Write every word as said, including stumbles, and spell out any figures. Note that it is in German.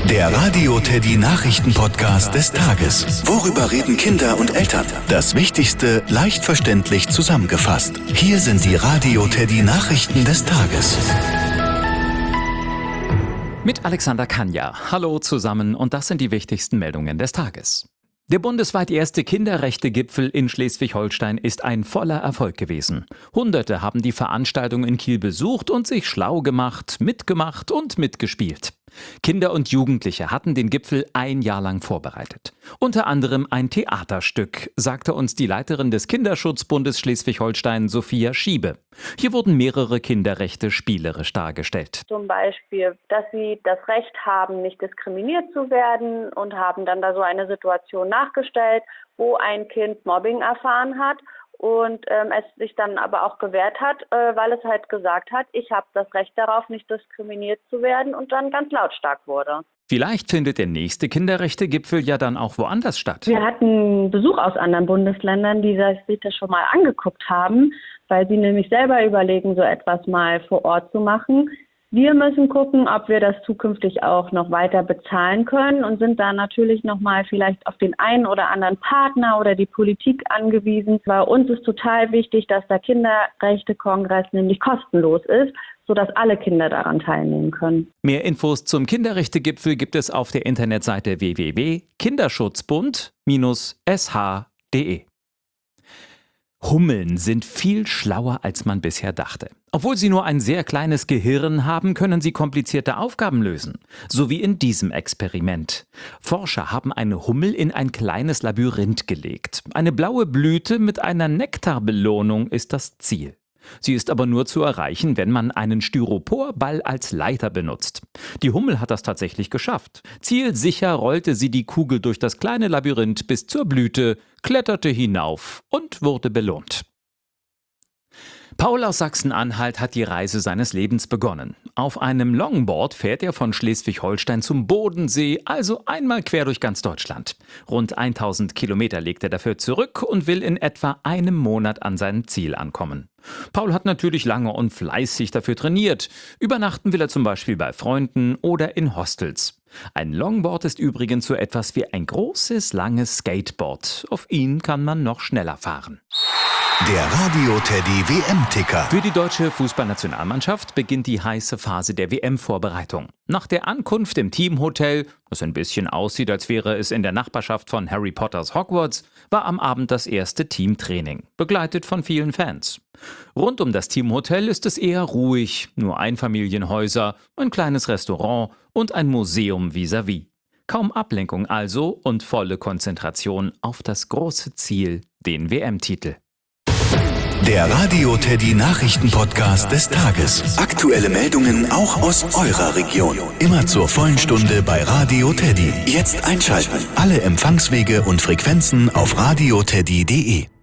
Der Radio Teddy Nachrichten-Podcast des Tages. Worüber reden Kinder und Eltern? Das Wichtigste leicht verständlich zusammengefasst. Hier sind die Radio Teddy Nachrichten des Tages. Mit Alexander Kanja. Hallo zusammen und das sind die wichtigsten Meldungen des Tages. Der bundesweit erste Kinderrechte-Gipfel in Schleswig-Holstein ist ein voller Erfolg gewesen. Hunderte haben die Veranstaltung in Kiel besucht und sich schlau gemacht, mitgemacht und mitgespielt. Kinder und Jugendliche hatten den Gipfel ein Jahr lang vorbereitet. Unter anderem ein Theaterstück, sagte uns die Leiterin des Kinderschutzbundes Schleswig-Holstein, Sophia Schiebe. Hier wurden mehrere Kinderrechte spielerisch dargestellt. Zum Beispiel, dass sie das Recht haben, nicht diskriminiert zu werden, und haben dann da so eine Situation nachgestellt, wo ein Kind Mobbing erfahren hat. Und ähm, es sich dann aber auch gewehrt hat, äh, weil es halt gesagt hat, ich habe das Recht darauf, nicht diskriminiert zu werden, und dann ganz lautstark wurde. Vielleicht findet der nächste Kinderrechte-Gipfel ja dann auch woanders statt. Wir hatten Besuch aus anderen Bundesländern, die sich das schon mal angeguckt haben, weil sie nämlich selber überlegen, so etwas mal vor Ort zu machen. Wir müssen gucken, ob wir das zukünftig auch noch weiter bezahlen können, und sind da natürlich nochmal vielleicht auf den einen oder anderen Partner oder die Politik angewiesen. Bei uns ist total wichtig, dass der Kinderrechte-Kongress nämlich kostenlos ist, sodass alle Kinder daran teilnehmen können. Mehr Infos zum Kinderrechte-Gipfel gibt es auf der Internetseite w w w punkt kinderschutzbund Bindestrich s h punkt d e. Hummeln sind viel schlauer, als man bisher dachte. Obwohl sie nur ein sehr kleines Gehirn haben, können sie komplizierte Aufgaben lösen. So wie in diesem Experiment. Forscher haben eine Hummel in ein kleines Labyrinth gelegt. Eine blaue Blüte mit einer Nektarbelohnung ist das Ziel. Sie ist aber nur zu erreichen, wenn man einen Styroporball als Leiter benutzt. Die Hummel hat das tatsächlich geschafft. Zielsicher rollte sie die Kugel durch das kleine Labyrinth bis zur Blüte, kletterte hinauf und wurde belohnt. Paul aus Sachsen-Anhalt hat die Reise seines Lebens begonnen. Auf einem Longboard fährt er von Schleswig-Holstein zum Bodensee, also einmal quer durch ganz Deutschland. Rund tausend Kilometer legt er dafür zurück und will in etwa einem Monat an seinem Ziel ankommen. Paul hat natürlich lange und fleißig dafür trainiert. Übernachten will er zum Beispiel bei Freunden oder in Hostels. Ein Longboard ist übrigens so etwas wie ein großes, langes Skateboard. Auf ihn kann man noch schneller fahren. Der Radio Teddy W M-Ticker. Für die deutsche Fußballnationalmannschaft beginnt die heiße Phase der W M-Vorbereitung. Nach der Ankunft im Teamhotel, das ein bisschen aussieht, als wäre es in der Nachbarschaft von Harry Potters Hogwarts, war am Abend das erste Teamtraining, begleitet von vielen Fans. Rund um das Teamhotel ist es eher ruhig, nur Einfamilienhäuser, ein kleines Restaurant und ein Museum vis-à-vis. Kaum Ablenkung also und volle Konzentration auf das große Ziel, den W M-Titel. Der Radio Teddy Nachrichten-Podcast des Tages. Aktuelle Meldungen auch aus eurer Region. Immer zur vollen Stunde bei Radio Teddy. Jetzt einschalten. Alle Empfangswege und Frequenzen auf radio teddy punkt d e.